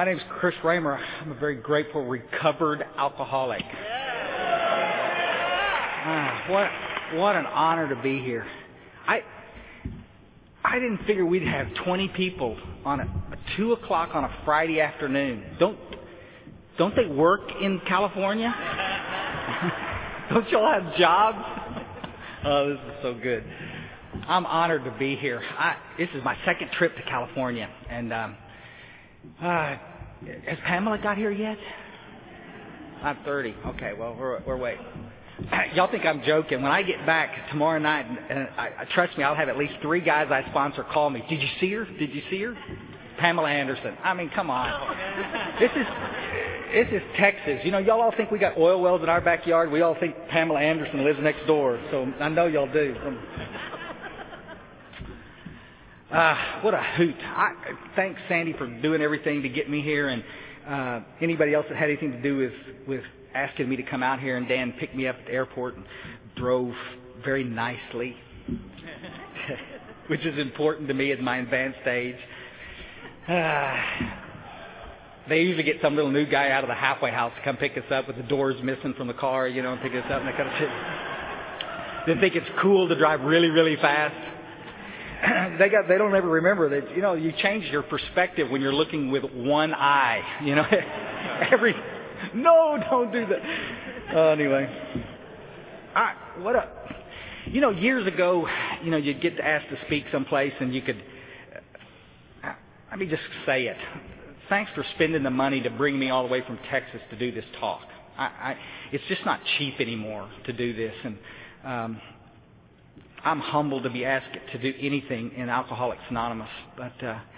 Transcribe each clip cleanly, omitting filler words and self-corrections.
My name's Chris Raymer. I'm a very grateful, recovered alcoholic. What an honor to be here. I didn't figure we'd have 20 people on a 2 o'clock on a Friday afternoon. Don't they work in California? Don't y'all have jobs? Oh, this is so good. I'm honored to be here. This is my second trip to California, and has Pamela got here yet? I'm 30. Okay, well, we're waiting. Y'all think I'm joking. When I get back tomorrow night, and trust me, I'll have at least 3 guys I sponsor call me. Did you see her? Did you see her? Pamela Anderson. I mean, come on. This is Texas. You know, y'all all think we got oil wells in our backyard. We all think Pamela Anderson lives next door. So I know y'all do. What a hoot. Thanks, Sandy, for doing everything to get me here. And anybody else that had anything to do with asking me to come out here. And Dan picked me up at the airport and drove very nicely, which is important to me at my advanced age. They usually get some little new guy out of the halfway house to come pick us up with the doors missing from the car, you know, and pick us up and that kind of shit. They think it's cool to drive really, really fast. They don't ever remember that, you know, you change your perspective when you're looking with one eye, you know. No, don't do that. Anyway. Years ago, you know, you'd get asked to speak someplace and you could, let me just say it. Thanks for spending the money to bring me all the way from Texas to do this talk. It's just not cheap anymore to do this. And I'm humbled to be asked to do anything in Alcoholics Anonymous. But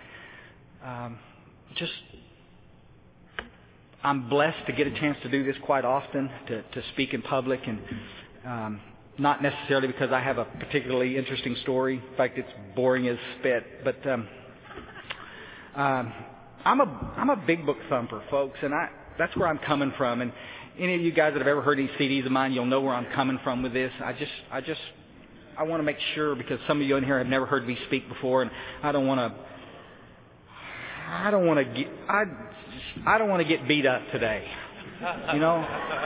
I'm blessed to get a chance to do this quite often, to speak in public, and not necessarily because I have a particularly interesting story. In fact, it's boring as spit. But I'm a big book thumper, folks, and that's where I'm coming from. And any of you guys that have ever heard any CDs of mine, you'll know where I'm coming from with this. I want to make sure, because some of you in here have never heard me speak before, and I don't want to get beat up today. You know,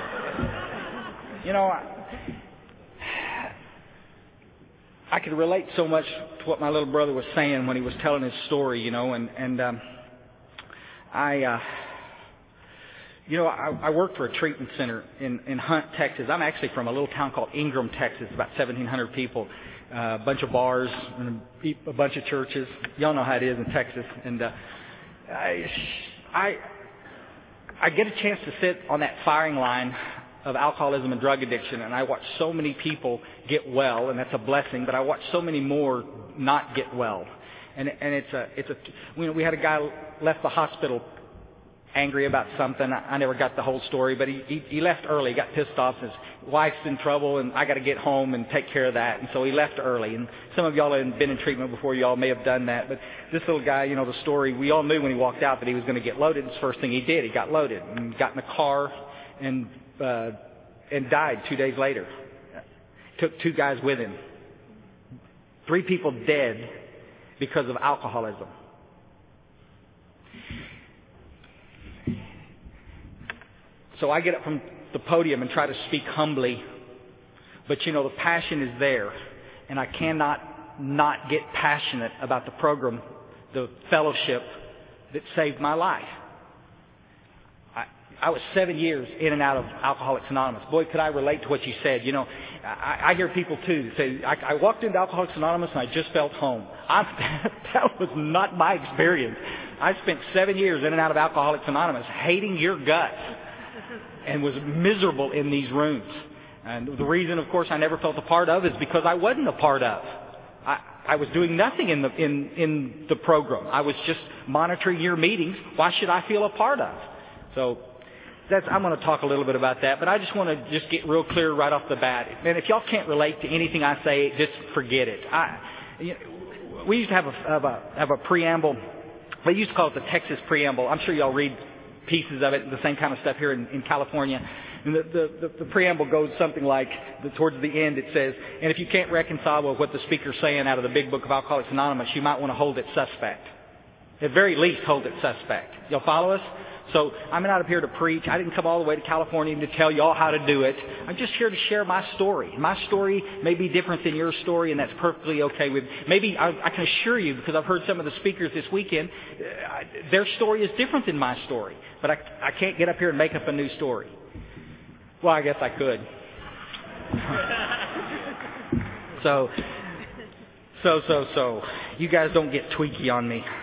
I could relate so much to what my little brother was saying when he was telling his story, you know, and I worked for a treatment center in Hunt, Texas. I'm actually from a little town called Ingram, Texas, about 1,700 people, a bunch of bars, and a bunch of churches. Y'all know how it is in Texas. And I get a chance to sit on that firing line of alcoholism and drug addiction, and I watch so many people get well, and that's a blessing. But I watch so many more not get well, and we had a guy left the hospital angry about something. I never got the whole story, but he left early. He got pissed off. His wife's in trouble, and I got to get home and take care of that. And so he left early. And some of y'all have been in treatment before. Y'all may have done that. But this little guy, you know, the story, we all knew when he walked out that he was going to get loaded. It's the first thing he did. He got loaded and got in the car and died 2 days later. Took 2 guys with him. 3 people dead because of alcoholism. So I get up from the podium and try to speak humbly, but you know, the passion is there, and I cannot not get passionate about the program, the fellowship that saved my life. I was 7 years in and out of Alcoholics Anonymous. Boy, could I relate to what you said. You know, I hear people too that say, I walked into Alcoholics Anonymous and I just felt home. That was not my experience. I spent 7 years in and out of Alcoholics Anonymous hating your guts and was miserable in these rooms. And the reason, of course, I never felt a part of is because I wasn't a part of. I was doing nothing in the program. I was just monitoring your meetings. Why should I feel a part of? So I'm going to talk a little bit about that, but I just want to just get real clear right off the bat. And if y'all can't relate to anything I say, just forget it. We used to have a preamble. They used to call it the Texas preamble. I'm sure y'all read pieces of it, the same kind of stuff here in California. And the preamble goes something like, towards the end it says, and if you can't reconcile with what the speaker's saying out of the big book of Alcoholics Anonymous, you might want to hold it suspect. At very least, hold it suspect. You'll follow us? So I'm not up here to preach. I didn't come all the way to California to tell you all how to do it. I'm just here to share my story. My story may be different than your story, and that's perfectly okay with. Maybe I can assure you, because I've heard some of the speakers this weekend, their story is different than my story. But I can't get up here and make up a new story. Well, I guess I could. So. You guys don't get tweaky on me.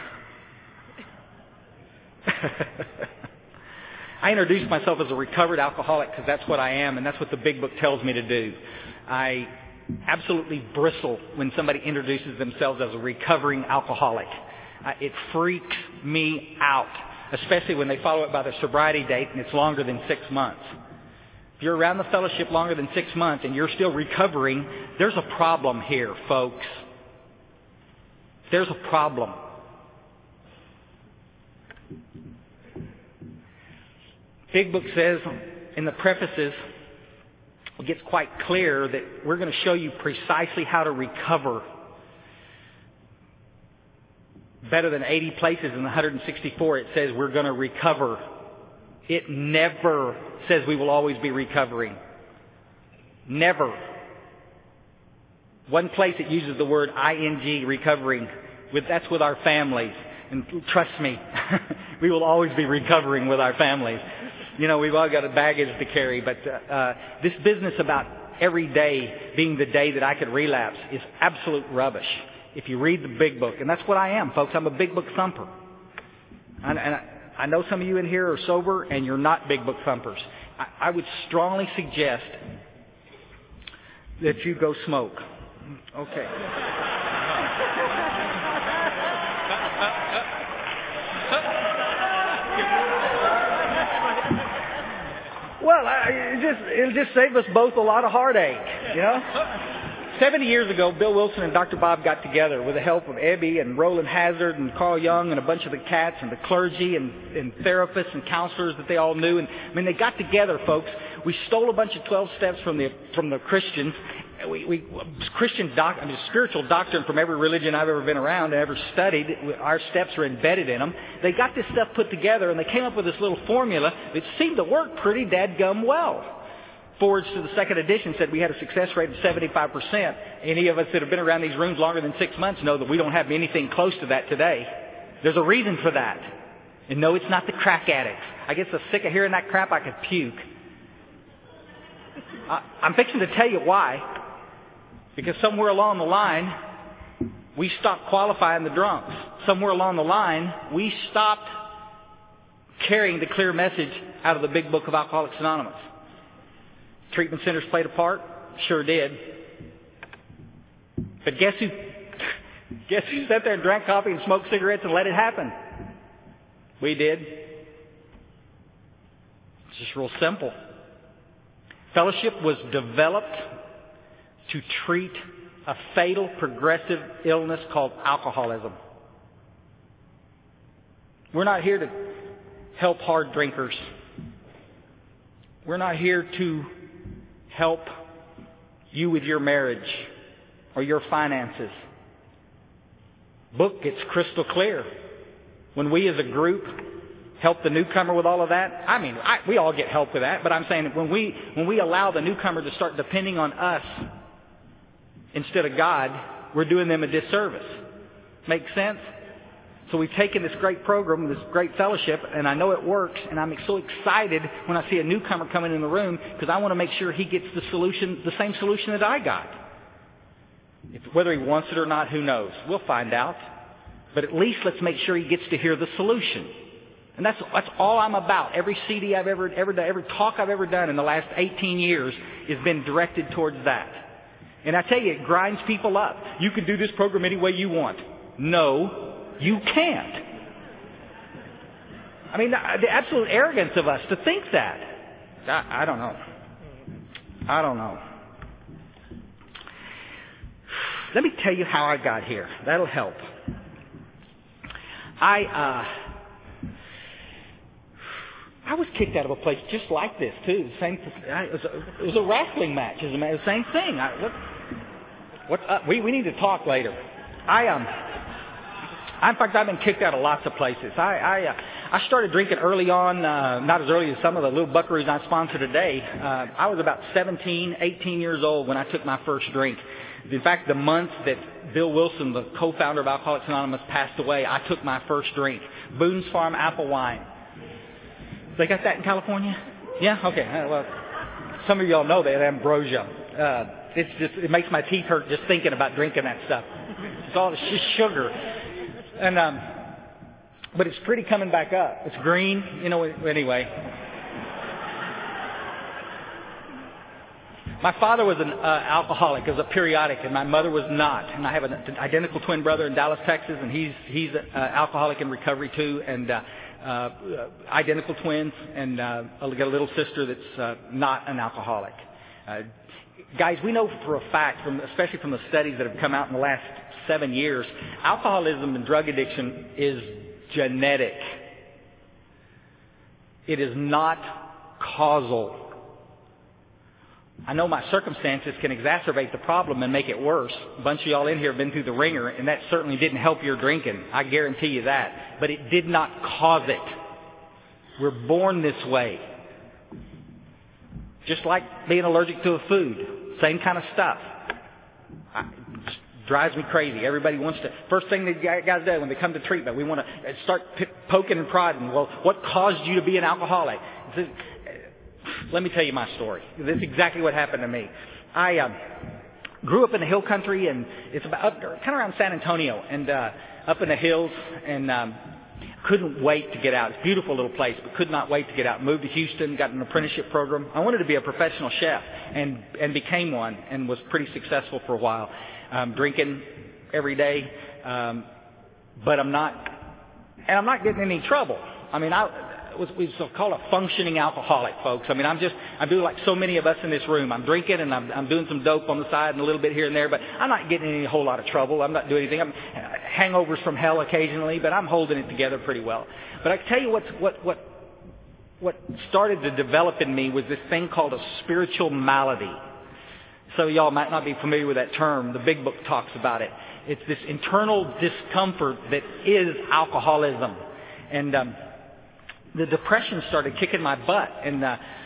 I introduced myself as a recovered alcoholic because that's what I am, and that's what the Big Book tells me to do. I absolutely bristle when somebody introduces themselves as a recovering alcoholic. It freaks me out, especially when they follow it by their sobriety date and it's longer than 6 months. If you're around the fellowship longer than 6 months and you're still recovering, there's a problem here, folks. There's a problem. Big Book says in the prefaces, it gets quite clear that we're going to show you precisely how to recover. Better than 80 places in the 164 it says we're going to recover. It never says we will always be recovering. Never. One place it uses the word ing, recovering. That's with our families. And trust me, we will always be recovering with our families. You know, we've all got a baggage to carry, but this business about every day being the day that I could relapse is absolute rubbish if you read the Big Book. And that's what I am, folks. I'm a Big Book thumper. And I know some of you in here are sober and you're not Big Book thumpers. I would strongly suggest that you go smoke. Okay. Well, it'll just save us both a lot of heartache, you know? 70 years ago, Bill Wilson and Dr. Bob got together with the help of Ebby and Roland Hazard and Carl Jung and a bunch of the cats and the clergy and therapists and counselors that they all knew. And I mean, they got together, folks. We stole a bunch of 12 steps from the Christians. Spiritual doctrine from every religion I've ever been around and ever studied. Our steps are embedded in them. They got this stuff put together and they came up with this little formula that seemed to work pretty dadgum well. Forwards to the second edition said we had a success rate of 75%. Any of us that have been around these rooms longer than 6 months know that we don't have anything close to that today. There's a reason for that. And no, it's not the crack addicts. I get so sick of hearing that crap I could puke. I'm fixing to tell you why. Because somewhere along the line, we stopped qualifying the drunks. Somewhere along the line, we stopped carrying the clear message out of the Big Book of Alcoholics Anonymous. Treatment centers played a part? Sure did. But guess who sat there and drank coffee and smoked cigarettes and let it happen? We did. It's just real simple. Fellowship was developed to treat a fatal progressive illness called alcoholism. We're not here to help hard drinkers. We're not here to help you with your marriage or your finances. Book gets crystal clear. When we as a group help the newcomer with all of that, I mean, we all get help with that, but I'm saying that when we allow the newcomer to start depending on us instead of God, we're doing them a disservice. Make sense? So we've taken this great program, this great fellowship, and I know it works, and I'm so excited when I see a newcomer coming in the room because I want to make sure he gets the solution, the same solution that I got. Whether he wants it or not, who knows? We'll find out. But at least let's make sure he gets to hear the solution. And that's all I'm about. Every CD I've ever done, every talk I've ever done in the last 18 years has been directed towards that. And I tell you, it grinds people up. You can do this program any way you want. No. You can't. I mean, the absolute arrogance of us to think that. I don't know. I don't know. Let me tell you how I got here. That'll help. I was kicked out of a place just like this too. It was a wrestling match. It was the same thing. We need to talk later. In fact, I've been kicked out of lots of places. I started drinking early on, not as early as some of the little buckaroos I sponsor today. I was about 17, 18 years old when I took my first drink. In fact, the month that Bill Wilson, the co-founder of Alcoholics Anonymous, passed away, I took my first drink. Boone's Farm apple wine. They got that in California? Yeah? Okay. Well, some of y'all know that, ambrosia. It makes my teeth hurt just thinking about drinking that stuff. It's just sugar. And, but it's pretty coming back up. It's green, anyway. My father was an alcoholic, as a periodic, and my mother was not. And I have an identical twin brother in Dallas, Texas, and he's an alcoholic in recovery too, and identical twins, and I got a little sister that's not an alcoholic. Guys, we know for a fact, especially from the studies that have come out in the last 7 years, alcoholism and drug addiction is genetic. It is not causal. I know my circumstances can exacerbate the problem and make it worse. A bunch of y'all in here have been through the ringer, and that certainly didn't help your drinking. I guarantee you that. But it did not cause it. We're born this way. Just like being allergic to a food. Same kind of stuff. It drives me crazy. Everybody wants to... First thing that guys do when they come to treatment, we want to start poking and prodding. Well, what caused you to be an alcoholic? Let me tell you my story. This is exactly what happened to me. I grew up in the hill country, and it's about kind of around San Antonio, and up in the hills, and couldn't wait to get out. It's a beautiful little place, but could not wait to get out. Moved to Houston, got an apprenticeship program. I wanted to be a professional chef, and became one, and was pretty successful for a while. Drinking every day, but I'm not getting in any trouble. I mean, we call a functioning alcoholic, folks. I mean, I'm doing like so many of us in this room. I'm drinking and I'm doing some dope on the side and a little bit here and there, but I'm not getting in any whole lot of trouble. I'm not doing anything. I'm hangovers from hell occasionally, but I'm holding it together pretty well. But I can tell you what started to develop in me was this thing called a spiritual malady. So y'all might not be familiar with that term. The Big Book talks about it. It's this internal discomfort that is alcoholism. And the depression started kicking my butt, and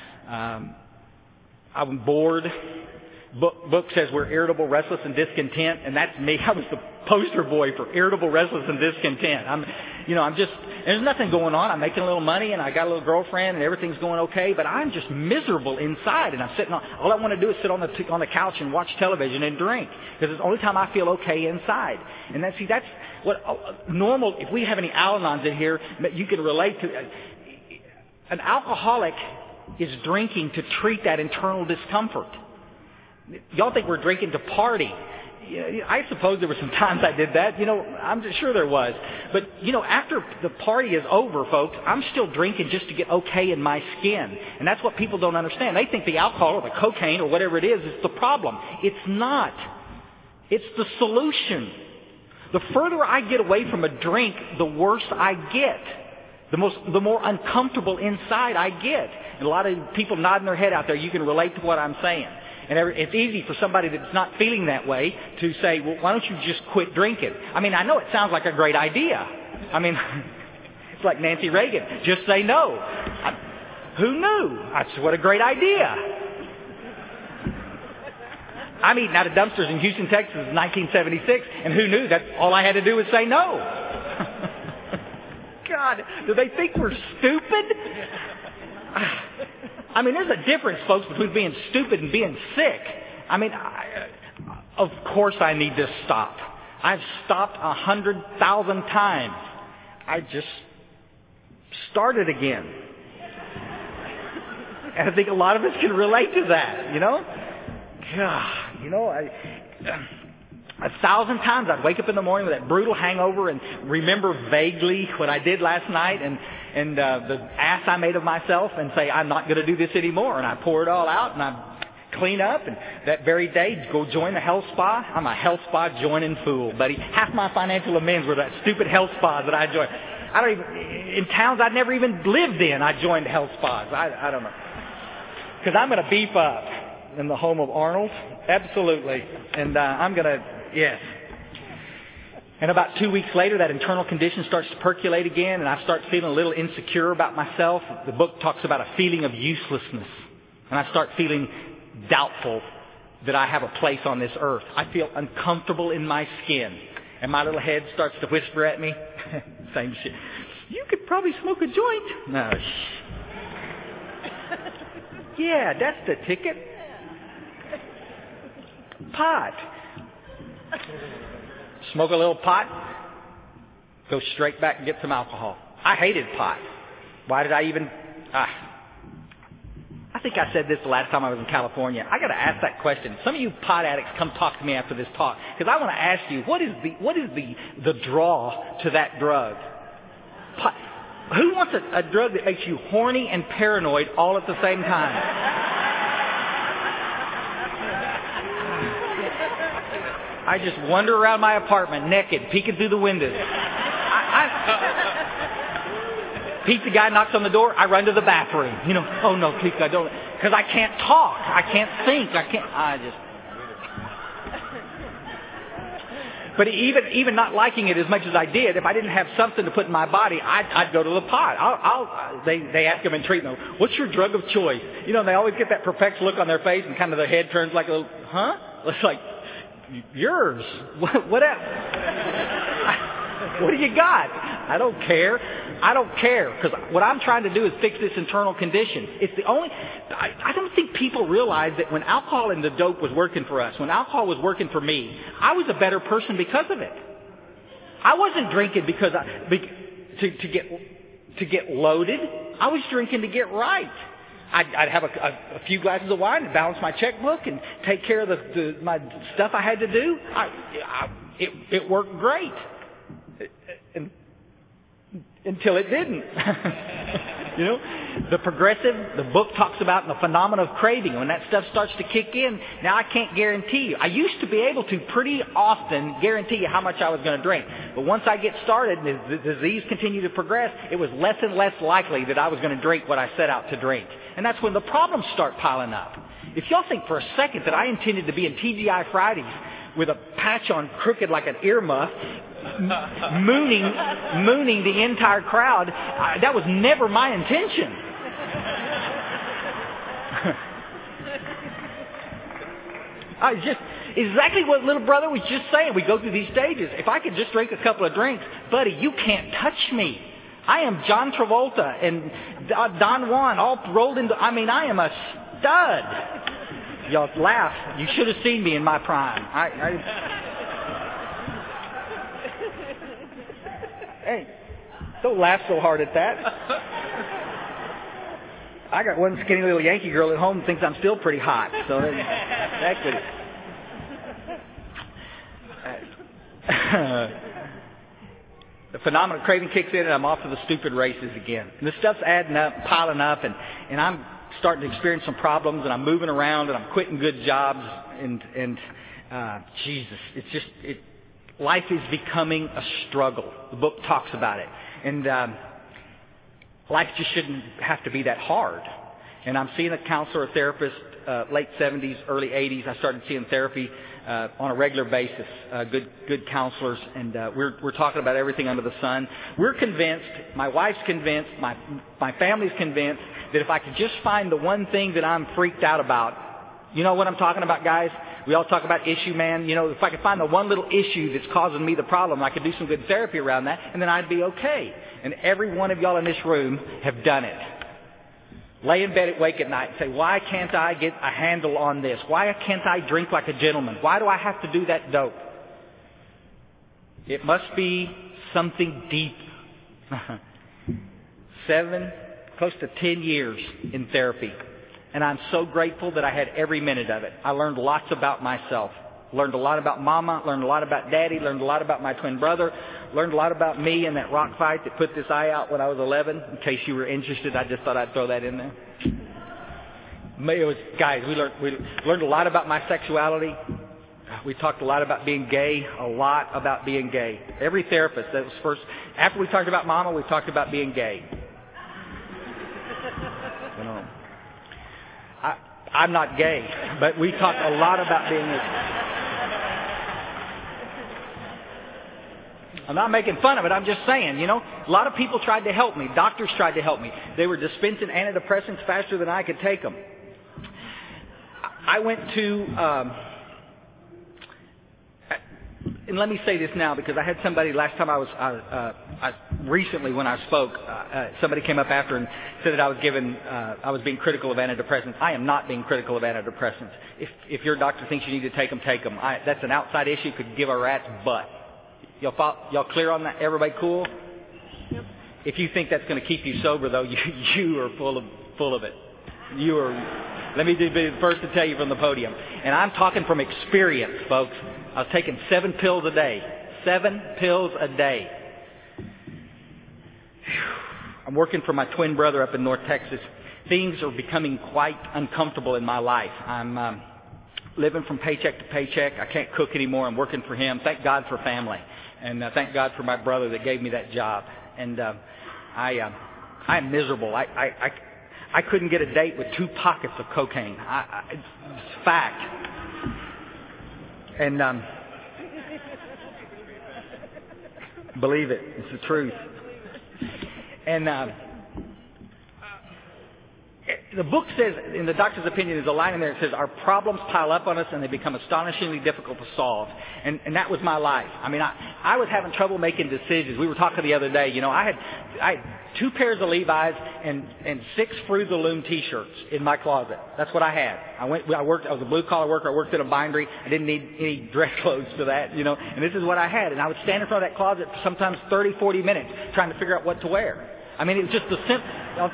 I'm bored. Book says we're irritable, restless, and discontent, and that's me. I was the poster boy for irritable, restless, and discontent. There's nothing going on. I'm making a little money, and I got a little girlfriend, and everything's going okay, but I'm just miserable inside, and I'm sitting on. All I want to do is sit on the couch and watch television and drink, because it's the only time I feel okay inside. And that's what normal. If we have any Al-Anons in here, you can relate to. An alcoholic is drinking to treat that internal discomfort. Y'all think we're drinking to party. I suppose there were some times I did that. I'm sure there was. But, after the party is over, folks, I'm still drinking just to get okay in my skin. And that's what people don't understand. They think the alcohol or the cocaine or whatever it is the problem. It's not. It's the solution. The further I get away from a drink, the worse I get. The more uncomfortable inside I get. And a lot of people nodding their head out there, you can relate to what I'm saying. And it's easy for somebody that's not feeling that way to say, well, why don't you just quit drinking? I mean, I know it sounds like a great idea. I mean, it's like Nancy Reagan. Just say no. Who knew? What a great idea. I'm eating out of dumpsters in Houston, Texas in 1976, and who knew that all I had to do was say no? God, do they think we're stupid? I mean, there's a difference, folks, between being stupid and being sick. I mean, of course I need to stop. I've stopped 100,000 times. I just started again. And I think a lot of us can relate to that, God, 1,000 times I'd wake up in the morning with that brutal hangover and remember vaguely what I did last night and the ass I made of myself and say, I'm not going to do this anymore. And I pour it all out and I clean up, and that very day go join the health spa. I'm a health spa joining fool, buddy. Half my financial amends were that stupid health spas that I joined. In towns I'd never even lived in, I joined health spas. I don't know. Because I'm going to beef up in the home of Arnold. Absolutely. And I'm going to, yes. And about 2 weeks later, that internal condition starts to percolate again, and I start feeling a little insecure about myself. The book talks about a feeling of uselessness. And I start feeling doubtful that I have a place on this earth. I feel uncomfortable in my skin. And my little head starts to whisper at me, same shit, you could probably smoke a joint. No, yeah, that's the ticket. Pot. Smoke a little pot, go straight back and get some alcohol. I hated pot. Why did I even... I think I said this the last time I was in California. I got to ask that question. Some of you pot addicts, come talk to me after this talk, because I want to ask you, what is the draw to that drug? Pot. Who wants a drug that makes you horny and paranoid all at the same time? I just wander around my apartment naked, peeking through the windows. Pizza guy knocks on the door, I run to the bathroom. You know, oh no, please, I don't, because I can't talk, I can't think, But even not liking it as much as I did, if I didn't have something to put in my body, I'd go to the pot. They ask them in treatment, what's your drug of choice? You know, they always get that perplexed look on their face, and kind of their head turns like a little, huh? It's like, yours. What else? What do you got? I don't care. I don't care, because what I'm trying to do is fix this internal condition. It's the only... I don't think people realize that when alcohol and the dope was working for us, when alcohol was working for me, I was a better person because of it. I wasn't drinking because to get loaded. I was drinking to get right. I'd have a few glasses of wine and balance my checkbook and take care of my stuff I had to do. It worked great. Until it didn't. You know, the book talks about the phenomenon of craving. When that stuff starts to kick in, now I can't guarantee you. I used to be able to pretty often guarantee you how much I was going to drink. But once I get started and the disease continued to progress, it was less and less likely that I was going to drink what I set out to drink. And that's when the problems start piling up. If y'all think for a second that I intended to be in TGI Fridays with a patch on crooked like an earmuff, mooning the entire crowd, that was never my intention. I just exactly what little brother was just saying. We go through these stages. If I could just drink a couple of drinks, buddy, you can't touch me. I am John Travolta and Don Juan all rolled into... I am a stud. Y'all laugh. You should have seen me in my prime. Hey, don't laugh so hard at that. I got one skinny little Yankee girl at home who thinks I'm still pretty hot. So that could... The phenomenon of craving kicks in, and I'm off to the stupid races again. And the stuff's adding up, piling up, and I'm starting to experience some problems, and I'm moving around, and I'm quitting good jobs, and Jesus, it's just... Life is becoming a struggle. The book talks about it. And life just shouldn't have to be that hard. And I'm seeing a counselor, a therapist, late 70s, early 80s. I started seeing therapy on a regular basis, good counselors. And we're talking about everything under the sun. We're convinced, my wife's convinced, my family's convinced, that if I could just find the one thing that I'm freaked out about, you know what I'm talking about, guys? We all talk about issue man. You know, if I could find the one little issue that's causing me the problem, I could do some good therapy around that, and then I'd be okay. And every one of y'all in this room have done it. Lay in bed awake at night and say, why can't I get a handle on this? Why can't I drink like a gentleman? Why do I have to do that dope? It must be something deep. 7, close to 10 years in therapy. And I'm so grateful that I had every minute of it. I learned lots about myself. Learned a lot about Mama. Learned a lot about Daddy. Learned a lot about my twin brother. Learned a lot about me in that rock fight that put this eye out when I was 11. In case you were interested, I just thought I'd throw that in there. Guys, we learned a lot about my sexuality. We talked a lot about being gay. A lot about being gay. Every therapist, that was first. After we talked about Mama, we talked about being gay. You know. I'm not gay, but we talk a lot about being... I'm not making fun of it. I'm just saying, a lot of people tried to help me. Doctors tried to help me. They were dispensing antidepressants faster than I could take them. I went to, and let me say this now, because I had somebody last time recently when I spoke, somebody came up after and said that I was being critical of antidepressants. I am not being critical of antidepressants. If your doctor thinks you need to take them, take them. That's an outside issue. Could give a rat's butt. Y'all clear on that? Everybody cool? Yep. If you think that's going to keep you sober, though, you are full of it. You are. Let me be the first to tell you from the podium, and I'm talking from experience, folks. I was taking 7 pills a day. 7 pills a day. I'm working for my twin brother up in North Texas. Things are becoming quite uncomfortable in my life. I'm living from paycheck to paycheck. I can't cook anymore. I'm working for him. Thank God for family. And thank God for my brother that gave me that job. And I'm miserable. I couldn't get a date with 2 pockets of cocaine. It's fact. And believe it, it's the truth. And the book says, in the doctor's opinion, there's a line in there that says, our problems pile up on us and they become astonishingly difficult to solve. And that was my life. I mean, I was having trouble making decisions. We were talking the other day, I had 2 pairs of Levi's and 6 Fruit of the Loom T-shirts in my closet. That's what I had. I was a blue-collar worker. I worked at a bindery. I didn't need any dress clothes for that, and this is what I had. And I would stand in front of that closet for sometimes 30, 40 minutes trying to figure out what to wear. I mean, it was just the simple...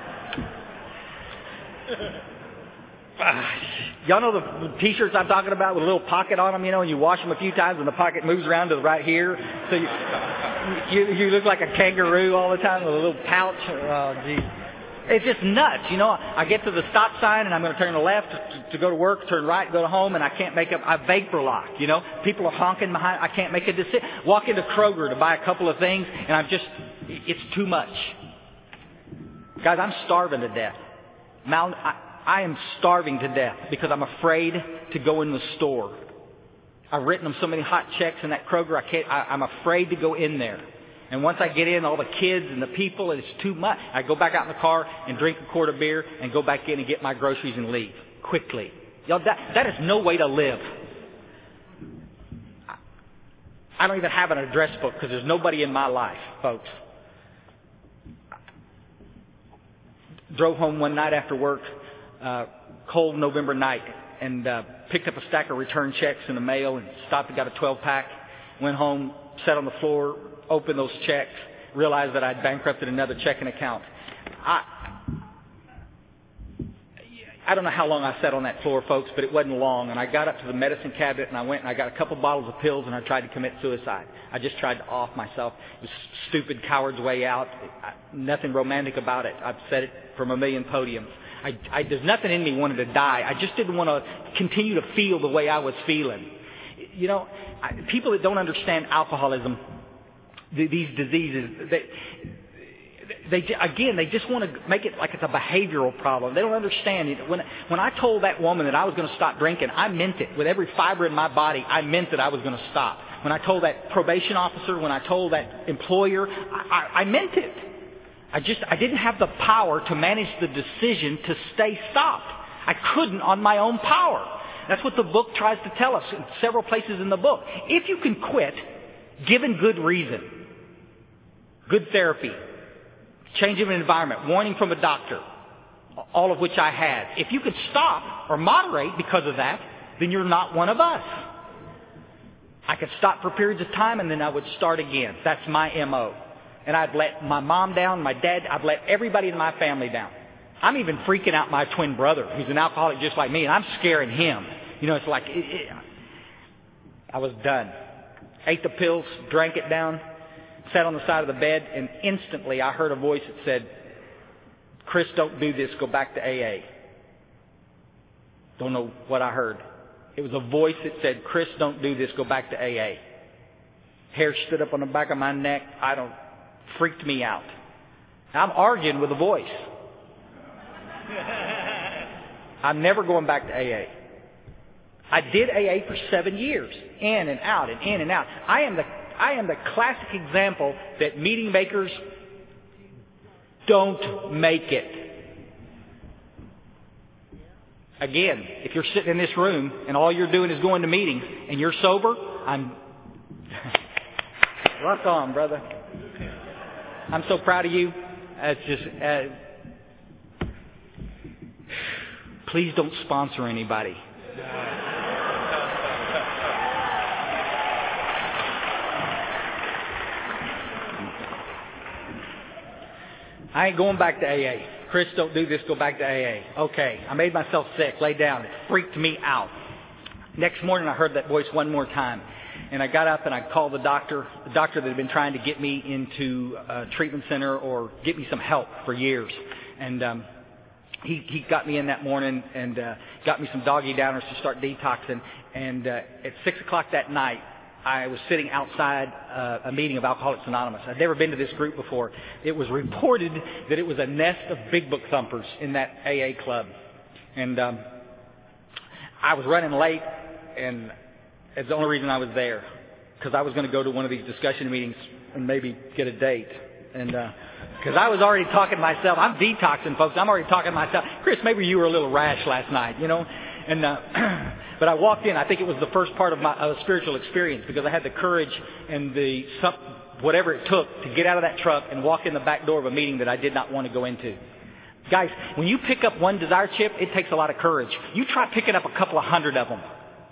Y'all know the T-shirts I'm talking about with a little pocket on them, and you wash them a few times and the pocket moves around to the right here. So you look like a kangaroo all the time with a little pouch. Oh, geez. It's just nuts, I get to the stop sign and I'm going to turn to the left to go to work, turn right, go to home, and I can't make up. I vapor lock, People are honking behind. I can't make a decision. Walk into Kroger to buy a couple of things, and it's too much. Guys, I'm starving to death. I am starving to death because I'm afraid to go in the store. I've written them so many hot checks in that Kroger, I'm afraid to go in there. And once I get in, all the kids and the people, it's too much. I go back out in the car and drink a quart of beer and go back in and get my groceries and leave quickly. Y'all, that is no way to live. I don't even have an address book because there's nobody in my life, folks. Drove home one night after work, cold November night, and picked up a stack of return checks in the mail and stopped and got a 12-pack. Went home, sat on the floor, opened those checks, realized that I'd bankrupted another checking account. I don't know how long I sat on that floor, folks, but it wasn't long. And I got up to the medicine cabinet and I went and I got a couple bottles of pills and I tried to commit suicide. I just tried to off myself. It was a stupid coward's way out. Nothing romantic about it. I've said it from a million podiums. There's nothing in me wanted to die. I just didn't want to continue to feel the way I was feeling. People that don't understand alcoholism, these diseases, they just want to make it like it's a behavioral problem. They don't understand it. When I told that woman that I was going to stop drinking, I meant it. With every fiber in my body, I meant that I was going to stop. When I told that probation officer, when I told that employer, I meant it. I didn't have the power to manage the decision to stay stopped. I couldn't on my own power. That's what the book tries to tell us in several places in the book. If you can quit, given good reason, good therapy, change of environment, warning from a doctor, all of which I had. If you could stop or moderate because of that, then you're not one of us. I could stop for periods of time and then I would start again. That's my M.O. And I'd let my mom down, my dad, I'd let everybody in my family down. I'm even freaking out my twin brother, who's an alcoholic just like me, and I'm scaring him. It's like, I was done. Ate the pills, drank it down, sat on the side of the bed, and instantly I heard a voice that said, Chris, don't do this, go back to AA. Don't know what I heard. It was a voice that said, Chris, don't do this, go back to AA. Hair stood up on the back of my neck. Freaked me out. I'm arguing with a voice. I'm never going back to AA. I did AA for 7 years, in and out and in and out. I am the classic example that meeting makers don't make it. Again, if you're sitting in this room and all you're doing is going to meetings and you're sober, rock on, brother. I'm so proud of you. It's just, please don't sponsor anybody. I ain't going back to AA. Chris, don't do this. Go back to AA. Okay, I made myself sick. Lay down. It freaked me out. Next morning, I heard that voice one more time. And I got up and I called the doctor that had been trying to get me into a treatment center or get me some help for years. And he got me in that morning and got me some doggy downers to start detoxing. And at 6 o'clock that night, I was sitting outside a meeting of Alcoholics Anonymous. I'd never been to this group before. It was reported that it was a nest of big book thumpers in that AA club. And I was running late, and it's the only reason I was there, because I was going to go to one of these discussion meetings and maybe get a date. And because I was already talking to myself. I'm detoxing, folks. I'm already talking to myself. Chris, maybe you were a little rash last night, you know. And but I walked in. I think it was the first part of my spiritual experience, because I had the courage and whatever it took to get out of that truck and walk in the back door of a meeting that I did not want to go into. Guys, when you pick up one desire chip, it takes a lot of courage. You try picking up a couple of hundred of them.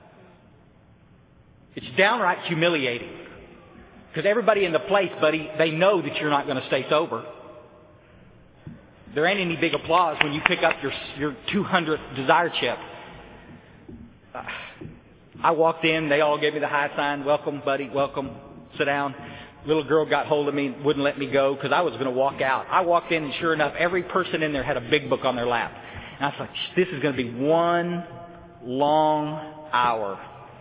It's downright humiliating. Because everybody in the place, buddy, they know that you're not going to stay sober. There ain't any big applause when you pick up your 200th desire chip. I walked in. They all gave me the high sign. Welcome, buddy. Welcome. Sit down. Little girl got hold of me, wouldn't let me go because I was going to walk out. I walked in, and sure enough, every person in there had a big book on their lap. And I was like, this is going to be one long hour.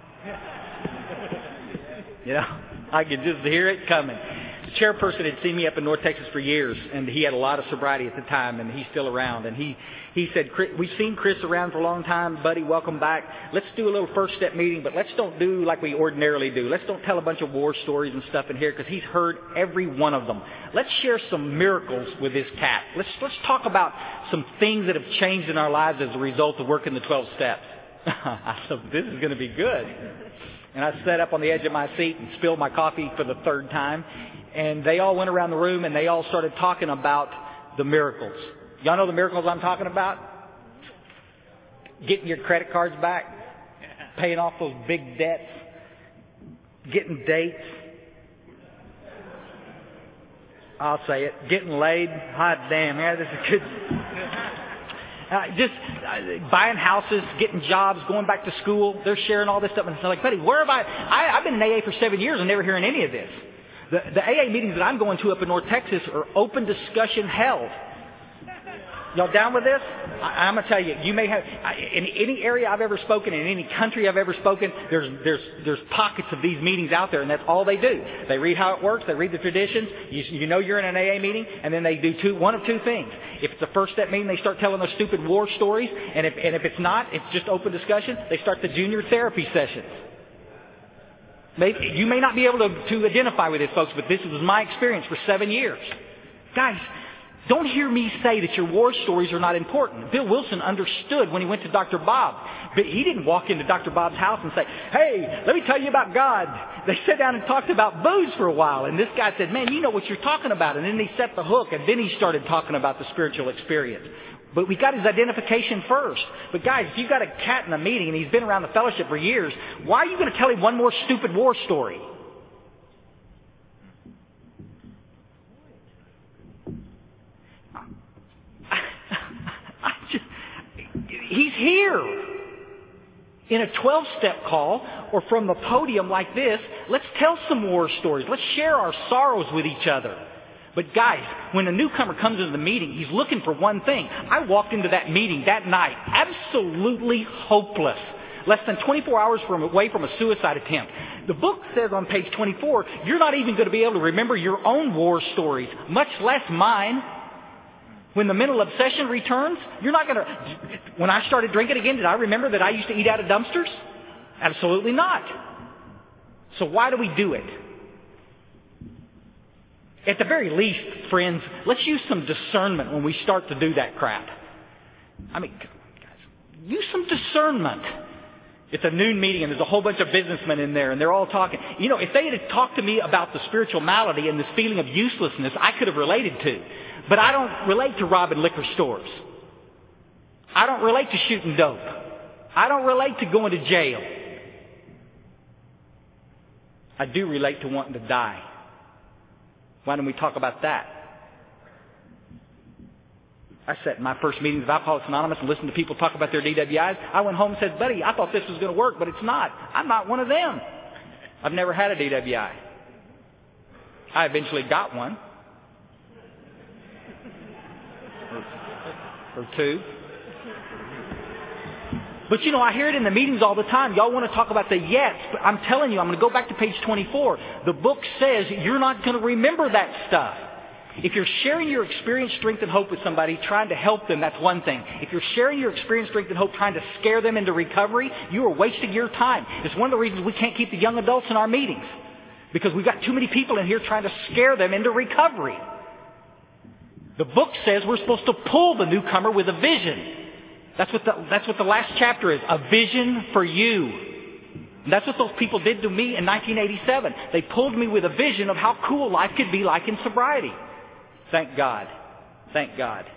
You know, I could just hear it coming. The chairperson had seen me up in North Texas for years, and he had a lot of sobriety at the time, and he's still around. And he said, we've seen Chris around for a long time, buddy, welcome back. Let's do a little first step meeting, but let's don't do like we ordinarily do. Let's don't tell a bunch of war stories and stuff in here, because he's heard every one of them. Let's share some miracles with this cat. Let's talk about some things that have changed in our lives as a result of working the 12 steps. I said, this is going to be good. And I sat up on the edge of my seat and spilled my coffee for the third time. And they all went around the room and they all started talking about the miracles. Y'all know the miracles I'm talking about? Getting your credit cards back, paying off those big debts, getting dates. I'll say it. Getting laid. Hot damn. Yeah, this is good. Just buying houses, getting jobs, going back to school. They're sharing all this stuff. And it's like, buddy, where have I've been in AA for 7 years and never hearing any of this. The AA meetings that I'm going to up in North Texas are open discussion held. Y'all down with this? I'm going to tell you, you may have, in any area I've ever spoken, in any country I've ever spoken, there's pockets of these meetings out there, and that's all they do. They read how it works, they read the traditions, you know you're in an AA meeting, and then they do one of two things. If it's a first step meeting, they start telling those stupid war stories, and if it's not, it's just open discussion, they start the junior therapy sessions. You may not be able to identify with this, folks, but this was my experience for 7 years. Guys, don't hear me say that your war stories are not important. Bill Wilson understood when he went to Dr. Bob. But he didn't walk into Dr. Bob's house and say, hey, let me tell you about God. They sat down and talked about booze for a while. And this guy said, man, you know what you're talking about. And then he set the hook. And then he started talking about the spiritual experience. But we got his identification first. But guys, if you've got a cat in a meeting and he's been around the fellowship for years, why are you going to tell him one more stupid war story? He's here. In a 12-step call or from the podium like this, let's tell some war stories. Let's share our sorrows with each other. But guys, when a newcomer comes into the meeting, he's looking for one thing. I walked into that meeting that night absolutely hopeless. Less than 24 hours away from a suicide attempt. The book says on page 24, you're not even going to be able to remember your own war stories, much less mine. When the mental obsession returns, you're not going to... When I started drinking again, did I remember that I used to eat out of dumpsters? Absolutely not. So why do we do it? At the very least, friends, let's use some discernment when we start to do that crap. I mean, guys, use some discernment. It's a noon meeting and there's a whole bunch of businessmen in there and they're all talking. You know, if they had talked to me about the spiritual malady and this feeling of uselessness, I could have related to. But I don't relate to robbing liquor stores. I don't relate to shooting dope. I don't relate to going to jail. I do relate to wanting to die. Why don't we talk about that? I sat in my first meetings of Alcoholics Anonymous and listened to people talk about their DWIs. I went home and said, buddy, I thought this was going to work, but it's not. I'm not one of them. I've never had a DWI. I eventually got one. Or two. But you know, I hear it in the meetings all the time. Y'all want to talk about the yets, but I'm telling you, I'm going to go back to page 24. The book says you're not going to remember that stuff. If you're sharing your experience, strength, and hope with somebody, trying to help them, that's one thing. If you're sharing your experience, strength, and hope, trying to scare them into recovery, you are wasting your time. It's one of the reasons we can't keep the young adults in our meetings. Because we've got too many people in here trying to scare them into recovery. The book says we're supposed to pull the newcomer with a vision. That's what the last chapter is. A vision for you. And that's what those people did to me in 1987. They pulled me with a vision of how cool life could be like in sobriety. Thank God. Thank God.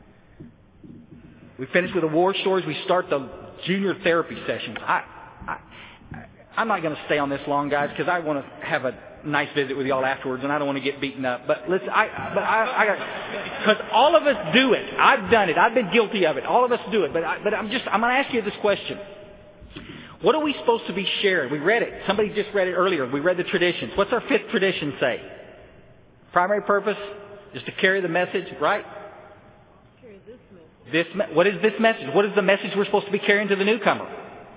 We finish with the war stories. We start the junior therapy sessions. I'm not going to stay on this long, guys, because I want to have a nice visit with y'all afterwards, and I don't want to get beaten up. But listen, because all of us do it. I've done it. I've been guilty of it. All of us do it. But I'm going to ask you this question. What are we supposed to be sharing? We read it. Somebody just read it earlier. We read the traditions. What's our fifth tradition say? Primary purpose is to carry the message, right? Carry this message. What is this message? What is the message we're supposed to be carrying to the newcomer?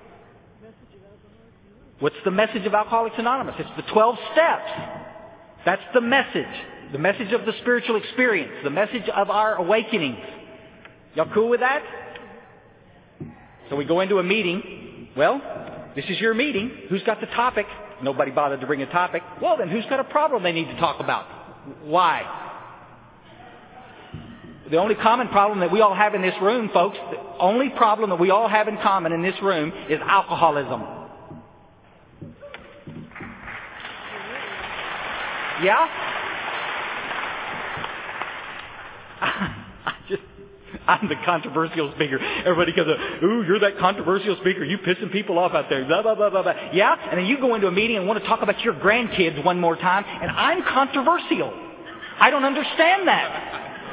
What's the message of Alcoholics Anonymous? It's the 12 steps. That's the message. The message of the spiritual experience. The message of our awakenings. Y'all cool with that? So we go into a meeting. Well, this is your meeting. Who's got the topic? Nobody bothered to bring a topic. Well, then who's got a problem they need to talk about? Why? The only common problem that we all have in this room, folks, the only problem that we all have in common in this room is alcoholism. Yeah? I'm the controversial speaker. Everybody goes, ooh, you're that controversial speaker. You pissing people off out there. Blah, blah, blah, blah, blah. Yeah? And then you go into a meeting and want to talk about your grandkids one more time, and I'm controversial. I don't understand that.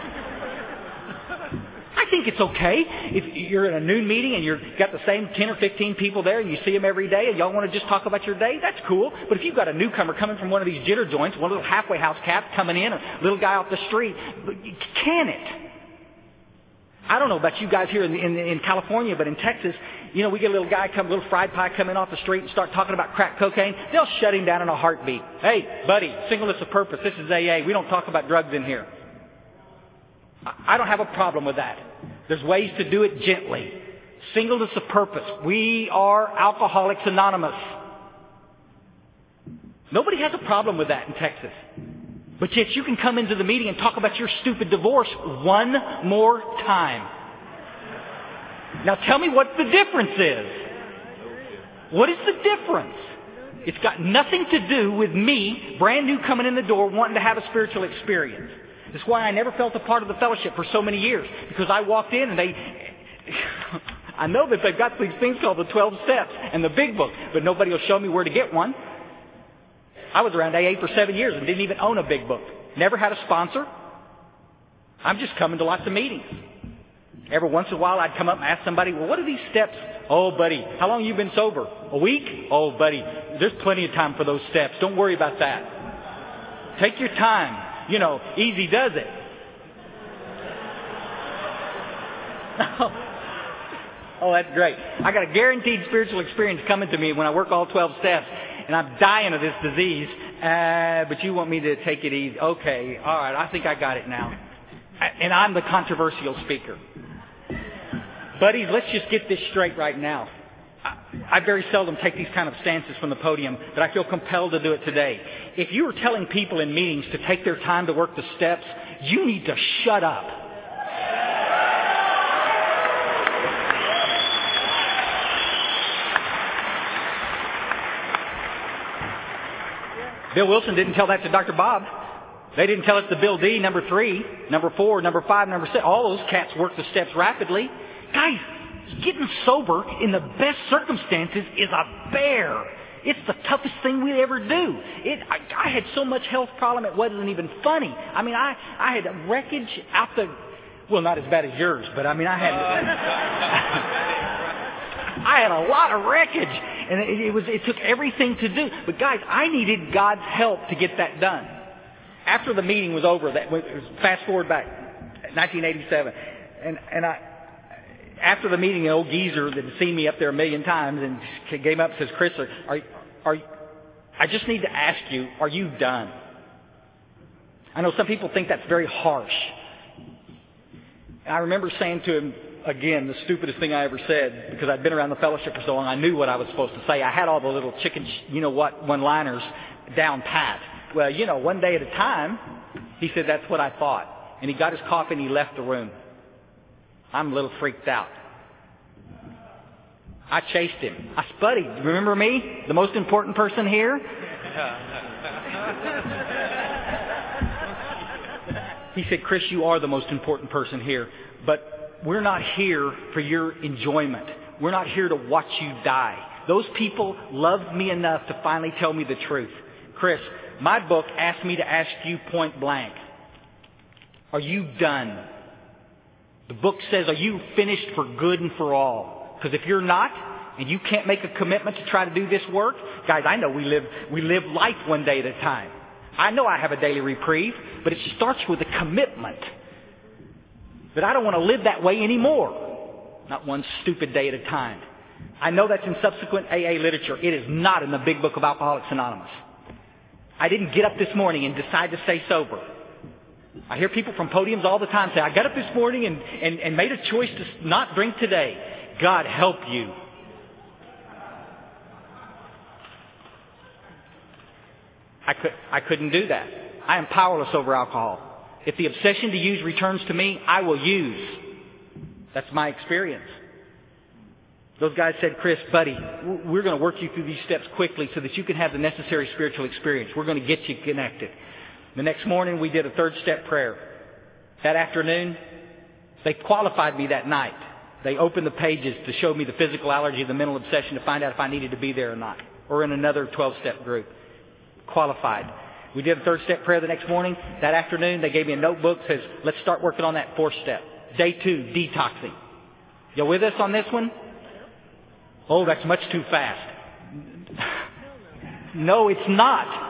I think it's okay if you're in a noon meeting and you've got the same 10 or 15 people there and you see them every day and y'all want to just talk about your day, that's cool. But if you've got a newcomer coming from one of these jitter joints, one little halfway house cat coming in, a little guy off the street, can it? I don't know about you guys here in California, but in Texas, you know, we get a little guy come, a little fried pie come in off the street and start talking about crack cocaine. They'll shut him down in a heartbeat. Hey, buddy, singleness of purpose. This is AA. We don't talk about drugs in here. I don't have a problem with that. There's ways to do it gently. Singleness of purpose. We are Alcoholics Anonymous. Nobody has a problem with that in Texas. But yet you can come into the meeting and talk about your stupid divorce one more time. Now tell me what the difference is. What is the difference? It's got nothing to do with me, brand new coming in the door, wanting to have a spiritual experience. That's why I never felt a part of the fellowship for so many years. Because I walked in and I know that they've got these things called the 12 steps and the big book, but nobody will show me where to get one. I was around AA for 7 years and didn't even own a big book. Never had a sponsor. I'm just coming to lots of meetings. Every once in a while I'd come up and ask somebody, well, what are these steps? Oh, buddy, how long have you been sober? A week? Oh, buddy, there's plenty of time for those steps. Don't worry about that. Take your time. You know, easy does it. Oh, that's great. I got a guaranteed spiritual experience coming to me when I work all 12 steps, and I'm dying of this disease, but you want me to take it easy. Okay, all right, I think I got it now. And I'm the controversial speaker. Buddies, let's just get this straight right now. I very seldom take these kind of stances from the podium, but I feel compelled to do it today. If you are telling people in meetings to take their time to work the steps, you need to shut up. Bill Wilson didn't tell that to Dr. Bob. They didn't tell it to Bill D, number 3, number 4, number 5, number 6. All those cats work the steps rapidly. Guys, getting sober in the best circumstances is a bear. It's the toughest thing we ever do. I had so much health problem it wasn't even funny. I mean, I had wreckage out the... Well, not as bad as yours, but I mean, I had a lot of wreckage. And it took everything to do. But guys, I needed God's help to get that done. After the meeting was over, fast forward back, 1987, after the meeting, an old geezer that had seen me up there a million times and came up and says, "Chris, I just need to ask you, are you done?" I know some people think that's very harsh. And I remember saying to him, again, the stupidest thing I ever said, because I'd been around the fellowship for so long, I knew what I was supposed to say. I had all the little chicken, one-liners down pat. Well, one day at a time, he said, "That's what I thought." And he got his coffee and he left the room. I'm a little freaked out. I chased him. I said, "Buddy, remember me? The most important person here?" He said, "Chris, you are the most important person here, but we're not here for your enjoyment. We're not here to watch you die. Those people loved me enough to finally tell me the truth. Chris, my book asked me to ask you point blank, are you done? The book says, are you finished for good and for all? Because if you're not, and you can't make a commitment to try to do this work, guys, I know we live life one day at a time. I know I have a daily reprieve, but it starts with a commitment that I don't want to live that way anymore. Not one stupid day at a time. I know that's in subsequent AA literature. It is not in the big book of Alcoholics Anonymous. I didn't get up this morning and decide to stay sober. I hear people from podiums all the time say, I got up this morning and made a choice to not drink today. God help you. I couldn't do that. I am powerless over alcohol. If the obsession to use returns to me, I will use. That's my experience. Those guys said, Chris, buddy, we're going to work you through these steps quickly so that you can have the necessary spiritual experience. We're going to get you connected. The next morning, we did a third step prayer. That afternoon, they qualified me that night. They opened the pages to show me the physical allergy, the mental obsession, to find out if I needed to be there or not, or in another 12-step group. Qualified. We did a third step prayer the next morning. That afternoon, they gave me a notebook that says, let's start working on that fourth step. Day 2, detoxing. You with us on this one? Oh, that's much too fast. No, it's not.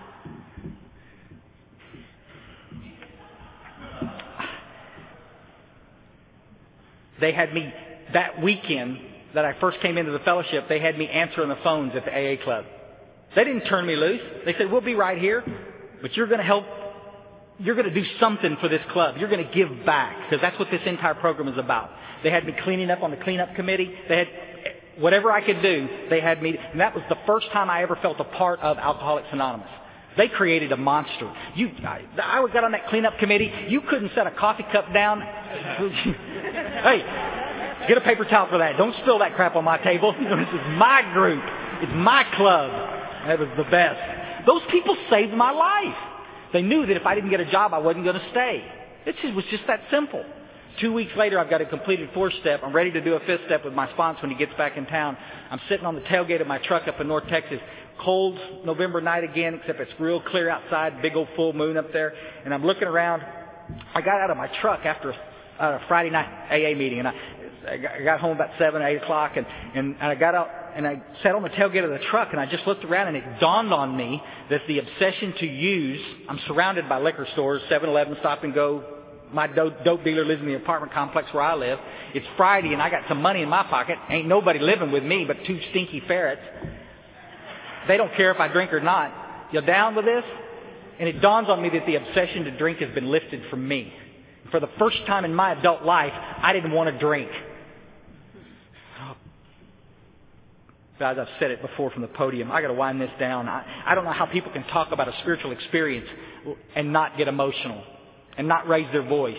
They had me, that weekend that I first came into the fellowship, they had me answering the phones at the AA club. They didn't turn me loose. They said, we'll be right here, but you're going to help. You're going to do something for this club. You're going to give back, because that's what this entire program is about. They had me cleaning up on the cleanup committee. They had whatever I could do, they had me. And that was the first time I ever felt a part of Alcoholics Anonymous. They created a monster. I got on that cleanup committee. You couldn't set a coffee cup down. Hey, get a paper towel for that. Don't spill that crap on my table. This is my group. It's my club. That was the best. Those people saved my life. They knew that if I didn't get a job, I wasn't going to stay. It was just that simple. 2 weeks later, I've got a completed 4th step. I'm ready to do a 5th step with my sponsor when he gets back in town. I'm sitting on the tailgate of my truck up in North Texas. Cold November night again, except it's real clear outside, big old full moon up there. And I'm looking around. I got out of my truck after a Friday night AA meeting, and I got home about 7, 8 o'clock, and I got out and I sat on the tailgate of the truck, and I just looked around, and it dawned on me that the obsession to use, I'm surrounded by liquor stores, 7-Eleven, Stop and Go. My dope dealer lives in the apartment complex where I live. It's Friday, and I got some money in my pocket. Ain't nobody living with me but 2 stinky ferrets. They don't care if I drink or not. You down with this? And it dawns on me that the obsession to drink has been lifted from me. For the first time in my adult life, I didn't want to drink. Guys, I've said it before from the podium. I got to wind this down. I don't know how people can talk about a spiritual experience and not get emotional and not raise their voice.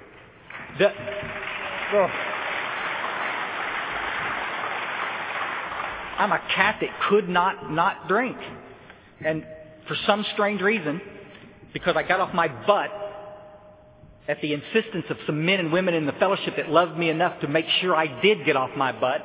I'm a cat that could not drink. And for some strange reason, because I got off my butt at the insistence of some men and women in the fellowship that loved me enough to make sure I did get off my butt,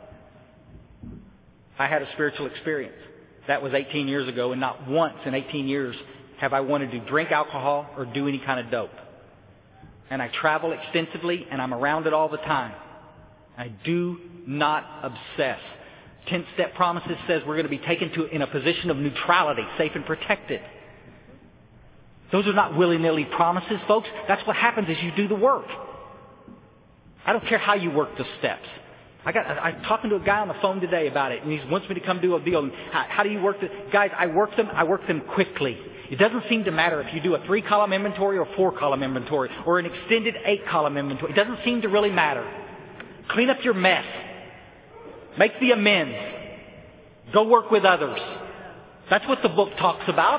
I had a spiritual experience. That was 18 years ago, and not once in 18 years have I wanted to drink alcohol or do any kind of dope. And I travel extensively, and I'm around it all the time. I do not obsess. 10-step promises says we're going to be taken in a position of neutrality, safe and protected. Those are not willy-nilly promises, folks. That's what happens as you do the work. I don't care how you work the steps. I'm talking to a guy on the phone today about it, and he wants me to come do a deal. How do you work this? Guys, I work them quickly. It doesn't seem to matter if you do a 3-column inventory or 4-column inventory or an extended 8-column inventory. It doesn't seem to really matter. Clean up your mess. Make the amends. Go work with others. That's what the book talks about.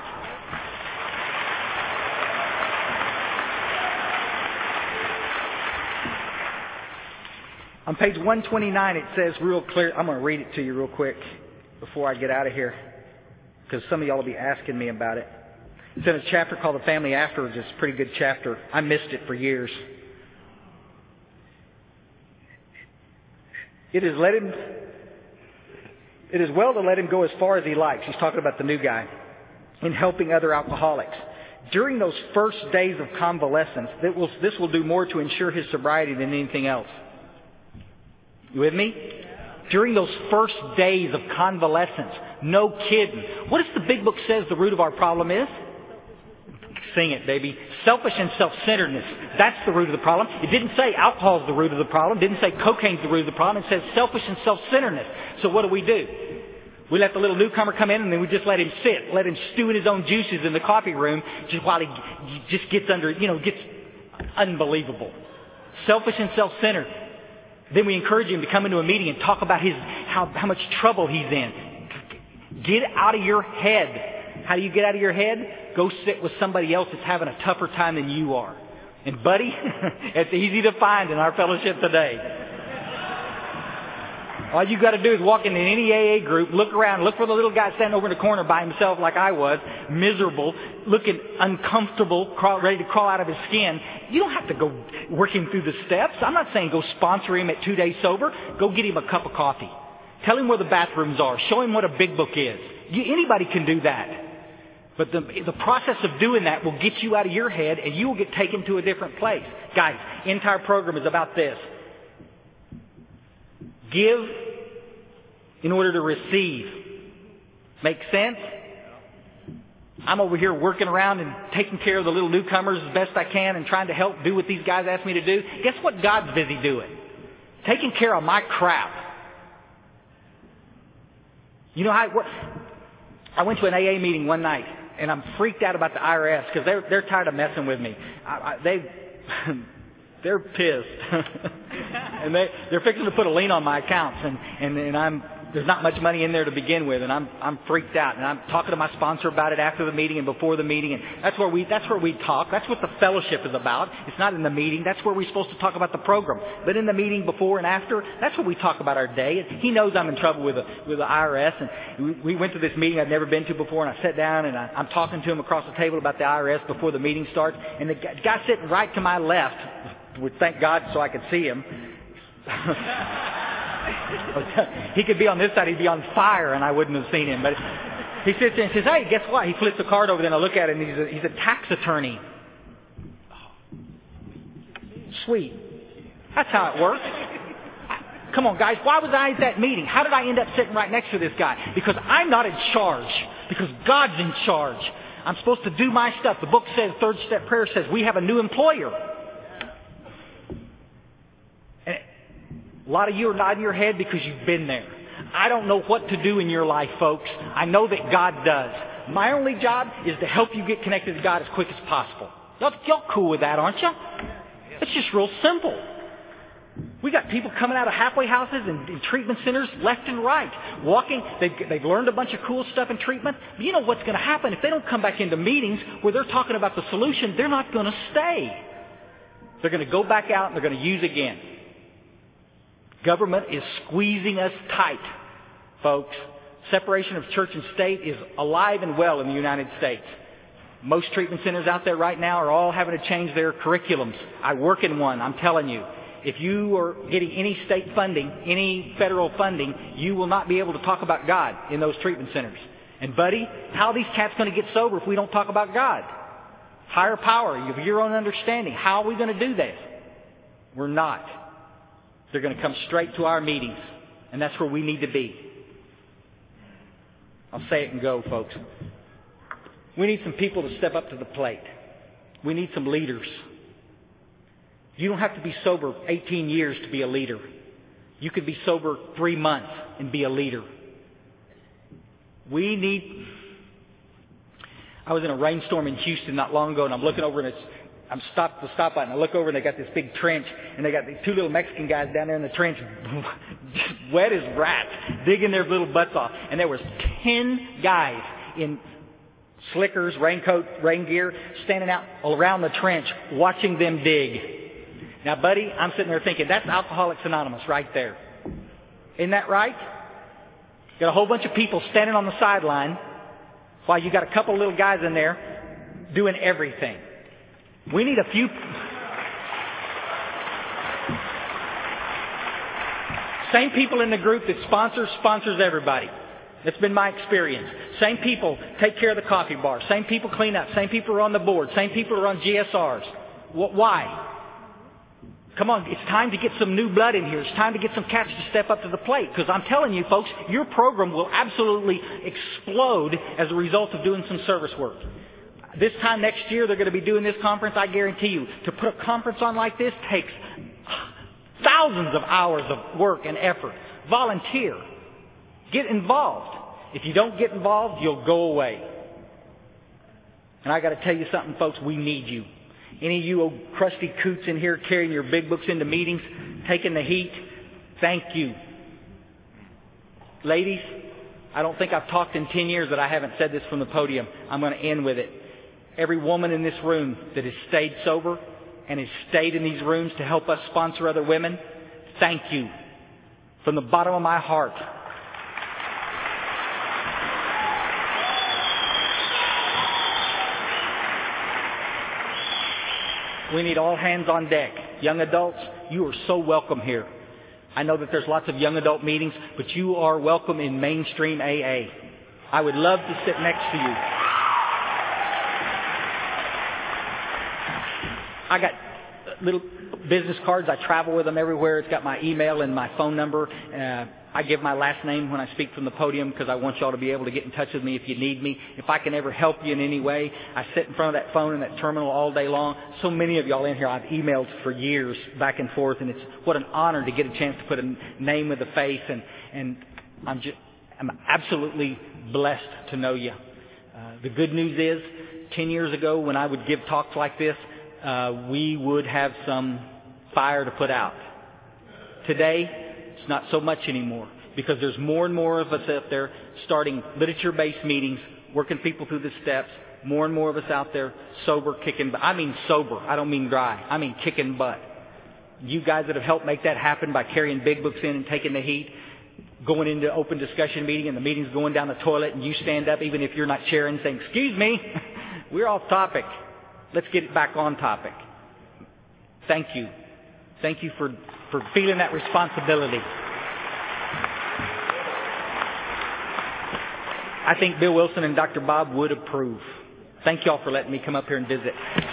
On page 129 it says real clear, I'm going to read it to you real quick before I get out of here, because some of y'all will be asking me about it. It's in a chapter called The Family Afterwards. It's a pretty good chapter. I missed it for years. It is well to let him go as far as he likes. He's talking about the new guy in helping other alcoholics. During those first days of convalescence, this will do more to ensure his sobriety than anything else. You with me? During those first days of convalescence. No kidding. What does the big book says the root of our problem is? Sing it, baby. Selfish and self-centeredness. That's the root of the problem. It didn't say alcohol's the root of the problem. It didn't say cocaine's the root of the problem. It says selfish and self-centeredness. So what do? We let the little newcomer come in, and then we just let him sit. Let him stew in his own juices in the coffee room just while he just gets gets unbelievable. Selfish and self-centered. Then we encourage him to come into a meeting and talk about how much trouble he's in. Get out of your head. How do you get out of your head? Go sit with somebody else that's having a tougher time than you are. And buddy, it's easy to find in our fellowship today. All you got to do is walk into any AA group, look around, look for the little guy standing over in the corner by himself like I was, miserable, looking uncomfortable, ready to crawl out of his skin. You don't have to go work him through the steps. I'm not saying go sponsor him at 2 days sober. Go get him a cup of coffee. Tell him where the bathrooms are. Show him what a big book is. Anybody can do that. But the process of doing that will get you out of your head, and you will get taken to a different place. Guys, the entire program is about this. Give in order to receive. Make sense? I'm over here working around and taking care of the little newcomers as best I can and trying to help do what these guys ask me to do. Guess what God's busy doing? Taking care of my crap. You know how I went to an AA meeting one night, and I'm freaked out about the IRS because they're tired of messing with me. They're pissed. And they're fixing to put a lien on my accounts, and there's not much money in there to begin with, and I'm freaked out. And I'm talking to my sponsor about it after the meeting and before the meeting, and that's where we talk. That's what the fellowship is about. It's not in the meeting. That's where we're supposed to talk about the program. But in the meeting before and after, that's where we talk about our day. And he knows I'm in trouble with the IRS, and we went to this meeting I'd never been to before, and I sat down and I'm talking to him across the table about the IRS before the meeting starts, and the guy sitting right to my left, would thank God so I could see him. He could be on this side, he'd be on fire, and I wouldn't have seen him. But he sits there and says, "Hey, guess what?" He flips the card over there, and I look at it, and he's a tax attorney. Sweet. That's how it works. Come on, guys. Why was I at that meeting? How did I end up sitting right next to this guy? Because I'm not in charge. Because God's in charge. I'm supposed to do my stuff. The book says, third step prayer says, we have a new employer. A lot of you are nodding your head because you've been there. I don't know what to do in your life, folks. I know that God does. My only job is to help you get connected to God as quick as possible. Y'all cool with that, aren't you? It's just real simple. We got people coming out of halfway houses and treatment centers left and right. Walking, they've learned a bunch of cool stuff in treatment. But you know what's going to happen? If they don't come back into meetings where they're talking about the solution, they're not going to stay. They're going to go back out and they're going to use again. Government is squeezing us tight, folks. Separation of church and state is alive and well in the United States. Most treatment centers out there right now are all having to change their curriculums. I work in one, I'm telling you. If you are getting any state funding, any federal funding, you will not be able to talk about God in those treatment centers. And buddy, how are these cats going to get sober if we don't talk about God? Higher power, you have your own understanding. How are we going to do that? We're not. They're going to come straight to our meetings. And that's where we need to be. I'll say it and go, folks. We need some people to step up to the plate. We need some leaders. You don't have to be sober 18 years to be a leader. You could be sober 3 months and be a leader. I was in a rainstorm in Houston not long ago, and I'm looking over, and I'm stopped at the stop sign, and I look over, and they got this big trench, and they got these 2 little Mexican guys down there in the trench, wet as rats, digging their little butts off. And there was 10 guys in slickers, raincoat, rain gear, standing out around the trench, watching them dig. Now, buddy, I'm sitting there thinking, that's Alcoholics Anonymous right there. Isn't that right? Got a whole bunch of people standing on the sideline while you got a couple little guys in there doing everything. We need a few... Same people in the group that sponsors everybody. That's been my experience. Same people take care of the coffee bar. Same people clean up. Same people are on the board. Same people are on GSRs. Why? Come on, it's time to get some new blood in here. It's time to get some cats to step up to the plate. Because I'm telling you, folks, your program will absolutely explode as a result of doing some service work. This time next year, they're going to be doing this conference. I guarantee you, to put a conference on like this takes thousands of hours of work and effort. Volunteer. Get involved. If you don't get involved, you'll go away. And I got to tell you something, folks, we need you. Any of you old crusty coots in here carrying your big books into meetings, taking the heat, thank you. Ladies, I don't think I've talked in 10 years that I haven't said this from the podium. I'm going to end with it. Every woman in this room that has stayed sober and has stayed in these rooms to help us sponsor other women, thank you. From the bottom of my heart. We need all hands on deck. Young adults, you are so welcome here. I know that there's lots of young adult meetings, but you are welcome in mainstream AA. I would love to sit next to you. I got little business cards. I travel with them everywhere. It's got my email and my phone number. I give my last name when I speak from the podium because I want y'all to be able to get in touch with me if you need me. If I can ever help you in any way, I sit in front of that phone and that terminal all day long. So many of y'all in here I've emailed for years back and forth, and it's what an honor to get a chance to put a name with a face, and I'm absolutely blessed to know you. The good news is, 10 years ago when I would give talks like this, we would have some fire to put out. Today, it's not so much anymore because there's more and more of us out there starting literature-based meetings, working people through the steps, more and more of us out there sober, kicking butt. I mean sober. I don't mean dry. I mean kicking butt. You guys that have helped make that happen by carrying big books in and taking the heat, going into open discussion meeting and the meeting's going down the toilet and you stand up even if you're not sharing saying, excuse me, we're off topic. Let's get it back on topic. Thank you. Thank you for feeling that responsibility. I think Bill Wilson and Dr. Bob would approve. Thank you all for letting me come up here and visit.